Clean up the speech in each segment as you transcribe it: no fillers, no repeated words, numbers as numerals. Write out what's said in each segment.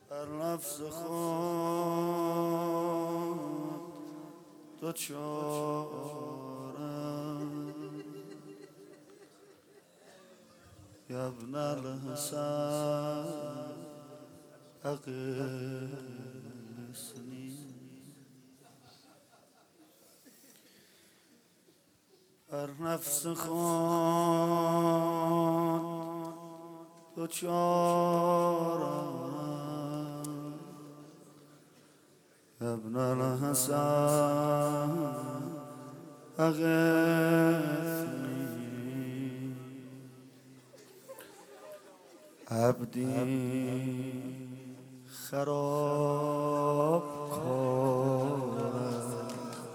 هر نفس خود دوچارم یا ابن الحسن اغثنی. هر نفس خود دوچارم یا ابن الحسن اغثنی. عبدی خراب کارم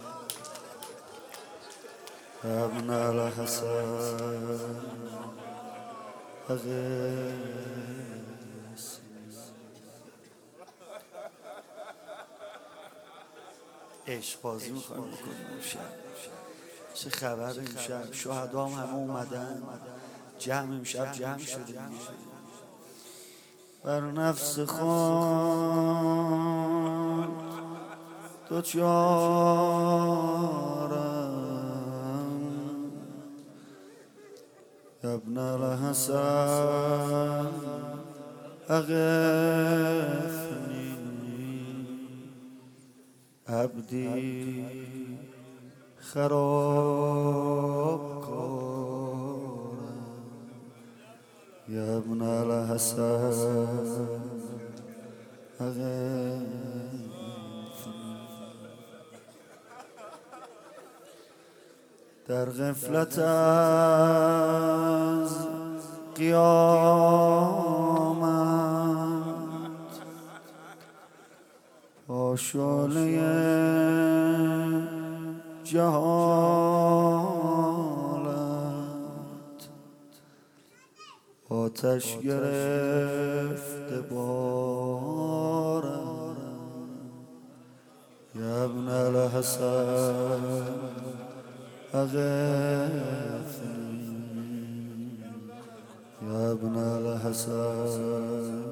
یا ابن الحسن اغثنی. عشق بازی میخوایم بکنیم امشب. چه خبر امشب؟ شهدا همه اومدن، جمع امشب جمع شده. بر نفس خود دوچارم یا ابن الحسن اغثنی. عبدی خراب کارم یا ابن الحسن اغثنی. در غفلت از قیامت با شعله جهالت آتش گرفته بارم یا ابن الحسن اغثنی. یا ابن الحسن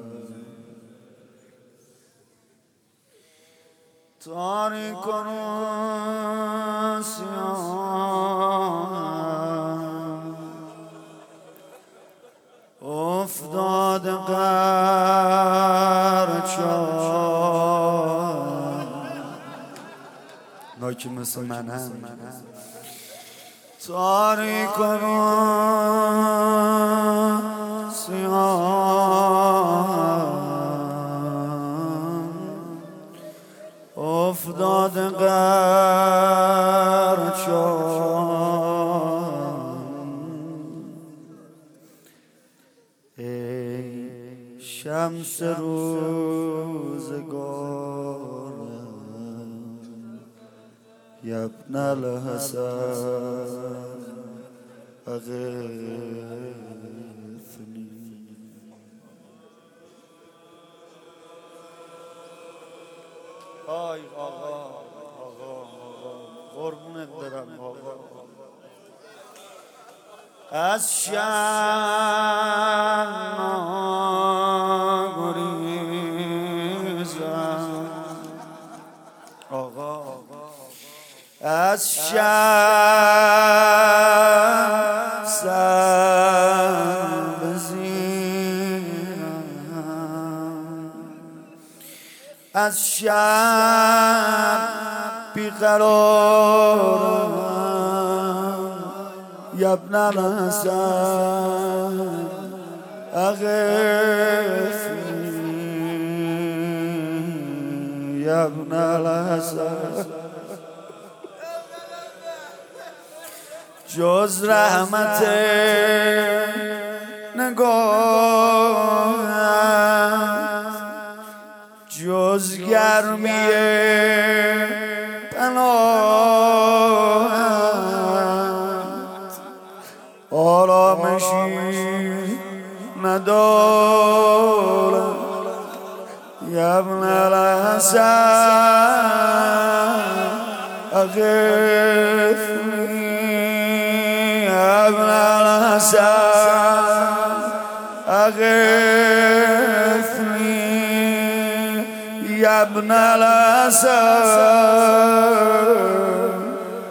تاریک و سیاه افتاد قرچان ناکی مثل من هم تاریک و سیاه افتاد قرچان. ای شمس روزگارم یا ابن الحسن اغثنی. آی آقا قربونت برم آقا. از شرم ناگریزم آقا، از شرم سر بزیرم، از شرم بیقرارم یا ابن الحسن اغثنی. یا ابن الحسن جز رحمت نگاهت، جز گرمی پناهت آرامشی ندارم یا ابن الحسن اغثنی. یا ابن الحسن اغثنی. یا ابن الحسن.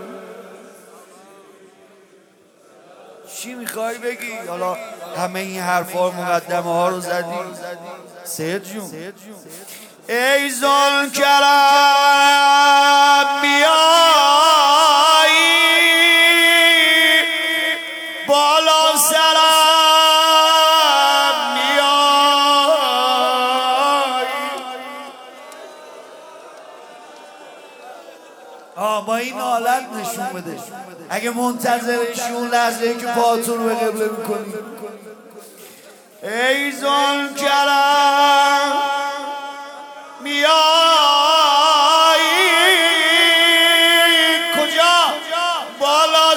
چی میخوای بگی؟ حالا همه این حرفا و مقدمه ها رو زدی. سید جون ای ذوالکرم بیایی بالا سرم میایی. با این حالت نشون بده اگه منتظرشون لحظه که پاتون رو به قبله میکنی. ای ذوالکرم میایی کجا؟ بالا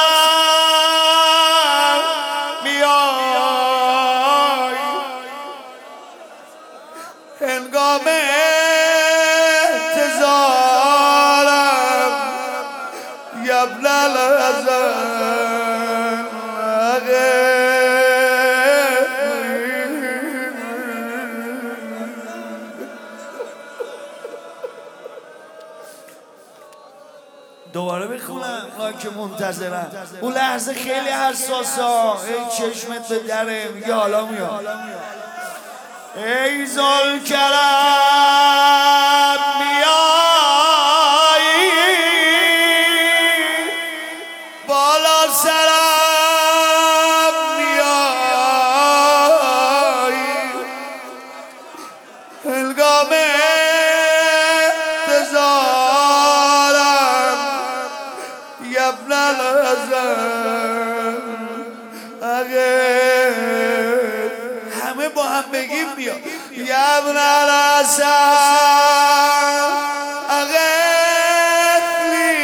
سرم میایی هنگام انتظارم یا ابن الحسن. دوباره بخونم که منتظرم. اون لحظه خیلی حساسه. ای چشمت به دره میگه حالا میاد. ای ذوالکرم میایی بالا سرم میایی هنگام انتظارم یا ابن الحسن. همه با هم بگیم بیا یا ابن الحسن اغثنی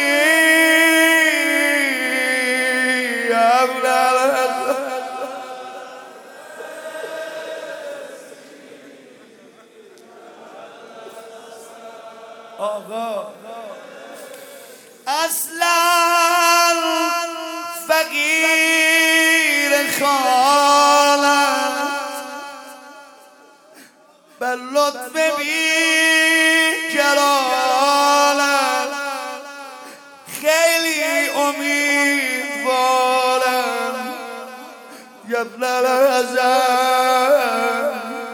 یا ابن الحسن. آقا اصلا فقیر خانم بر لطف بی کرانم خیلی امیدوارم یا ابن الحسن.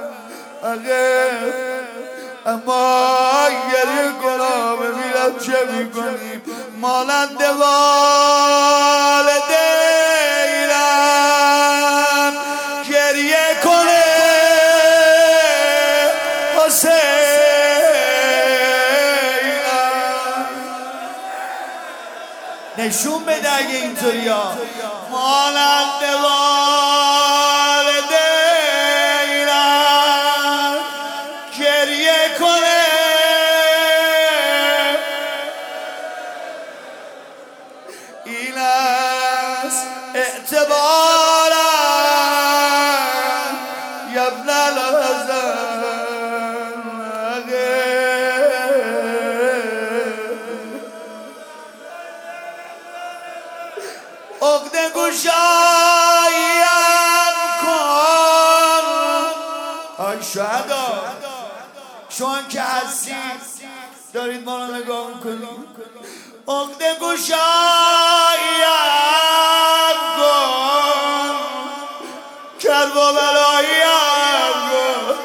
اما گریه کنم ببینم چه میکنیم مانند والدینم گریه کنه حسینم. نشون بده اگه اینطوری ها مانند والدینم گریه کنه. این است اعتبارم یا ابن الحسن. عقده گشایم کن آی شهدا. شما که هستید دارید ما رو نگاه میکنید. عقده گشایم کن کرب و بلایم کن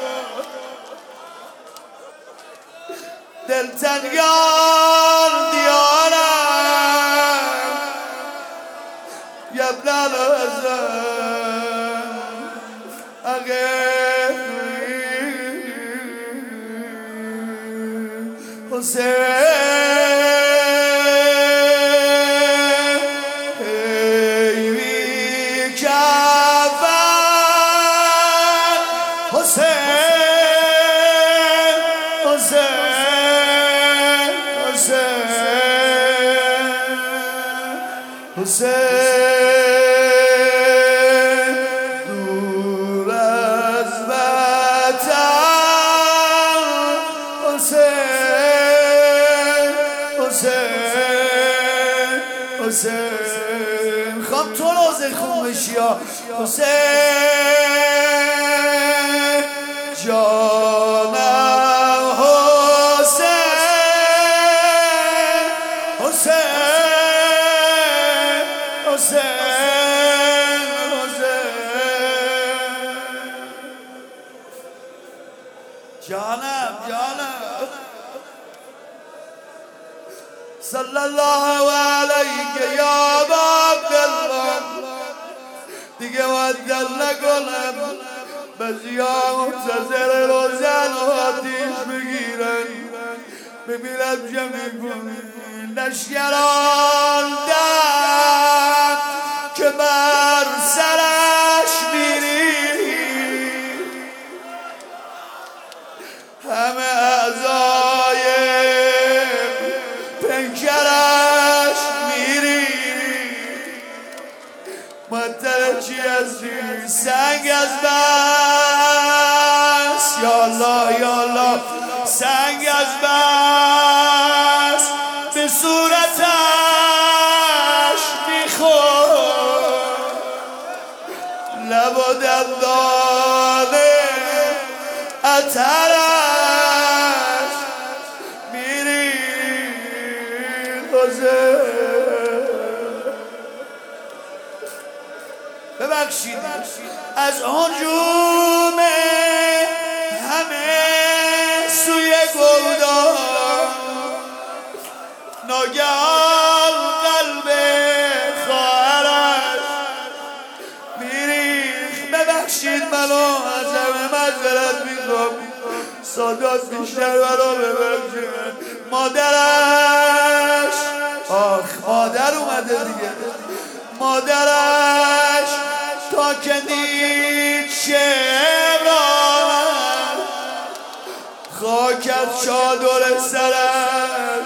دلتنگان دیارم یا ابن الحسن. حسین بی کفن حسین حسین حسین حسین دور از وطن حسین حسین حسین. خواب تو روزه خون بشی حسین جانم جانم صلی الله علیک یا عبدالله. دیگه معدل نکنم بعضیا منتظر روزن و آتیش بگیرن ببینم چه میکنی. لشکران دم که بر سرش میری همه اعضای پنکرش میری. مطلع چی هستی سنگ از بس یا الله سنگ از بس به صورتش میخور لب و دندان عطرش میری. ببخشید از هجوم همه سوی گودان ناگهان قلب خواهرش میریخت. ببخشید منو از همه معذرت میخوام سادات بیشتر برا ببخشید. مادرش مادر اومده دیگه. مادرش تا که دید شعران خاک از چادر سرش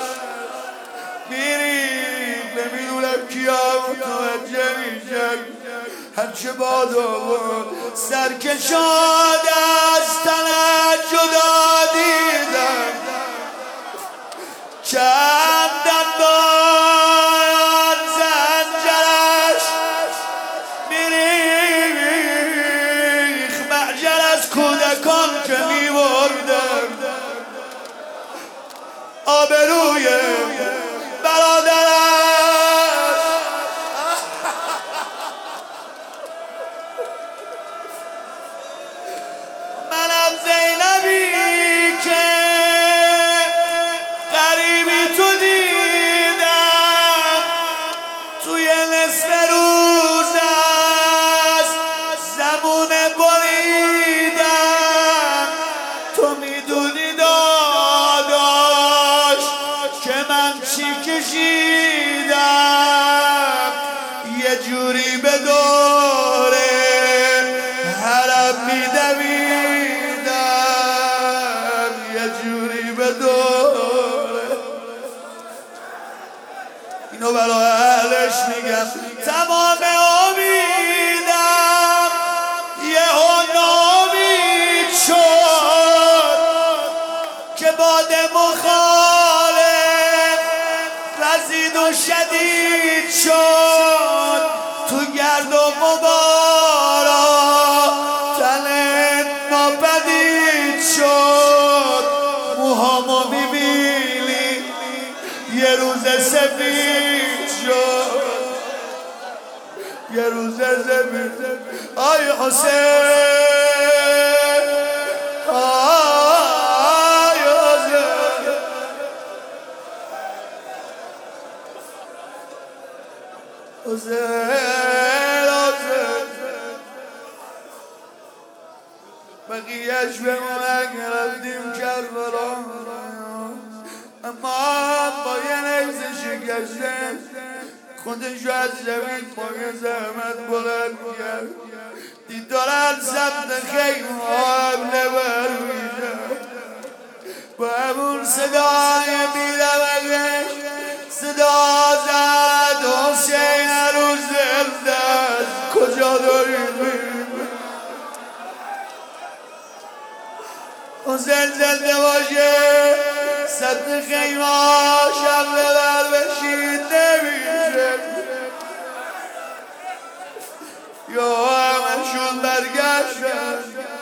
میریم. نمیدونم کیا متوجه میشن هرچه باد آورد سرکشاد از تنت جدا دیدم چند دندان زنجرش میریخ. معجر از کودکان که میبردم آبروی برادرش. منم زینبی که قریبی تو دیدم توی نصف روز از زبونه بریدم. تو میدونی داداش که من چی کشیدم یه جوری به دوره حرم میدویدم یه جوری به دوره. اینو برای اهلش میگم. تمام امیدم یهو ناامید شد که باد مخالف رزید و شدید شد تو گرد و غبارا تنت ناپدید شد. موهامو میبینی یه روز سفید شد یه روز سفید. آی حسین آی حسین بقیهش بمونن رفتیم کربلا اما با یه نیز شکسته خودشو از زمین با یه زحمت بلند کرد. دید دارن ضبط خیمه ها حمله بر میشن با همون صدای بی‌نمکش صدا زد حسین هنوز زنده است کجا دارید میریم؟ حسین زنده باشه ضبط خیمه ها حمله بر بشید نمیشه. یا همشون برگشتن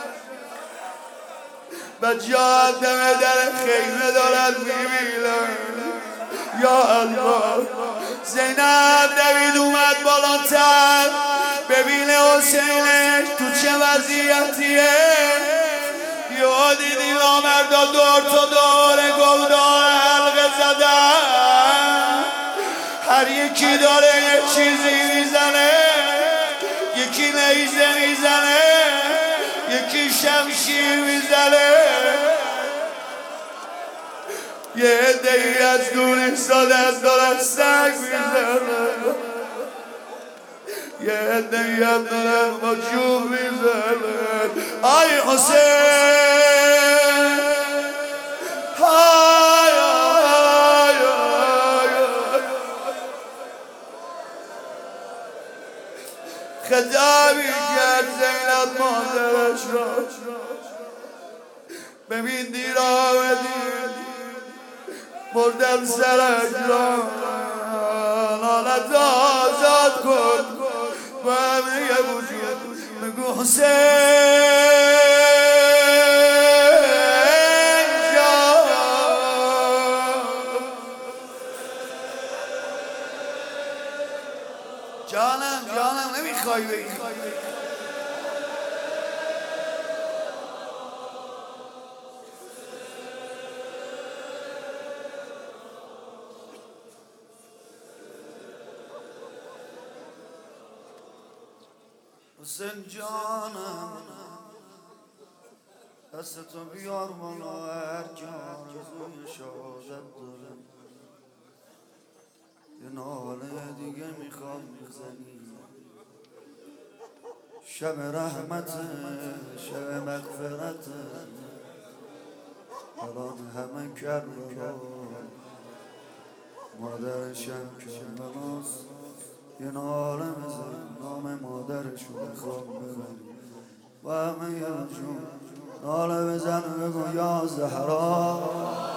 بچه ها دم در خیمه دارن میبینن. یا الله زینب دوید اومد بالاتر ببینه حسینش تو چه وضعیتیه. یا دیدی نامرد آمد و دور تا دور گلدار حلقه زدن. هر یکی داره یه چیزی میزنه، یکی نیزه میزنه، یکی شمشیر میزنه، یه عده‌ای از دور ایستادن دارن سنگ میزنن، یه عده‌ای هم دارن با چوب میزنن. آی حسین، آی آی آی خطابی کرد زینب مادرش را، ببین دیر آمدی بردم سرش را، لعنت آزاد کن و همه وجود بگو حسین جان. جانم نمیخوای بگی. حسین جانم دستتو بیار بالا، هر که آرزوی شهادت داره یه ناله دیگه میخواد میزنی. شب رحمته، شب مغفرته، الان همه کربلا مادرشم کربلاست. یه ناله بزن نام مادرشو بخواب ببری و همه یه جون ناله بزن بگو یا زهرا.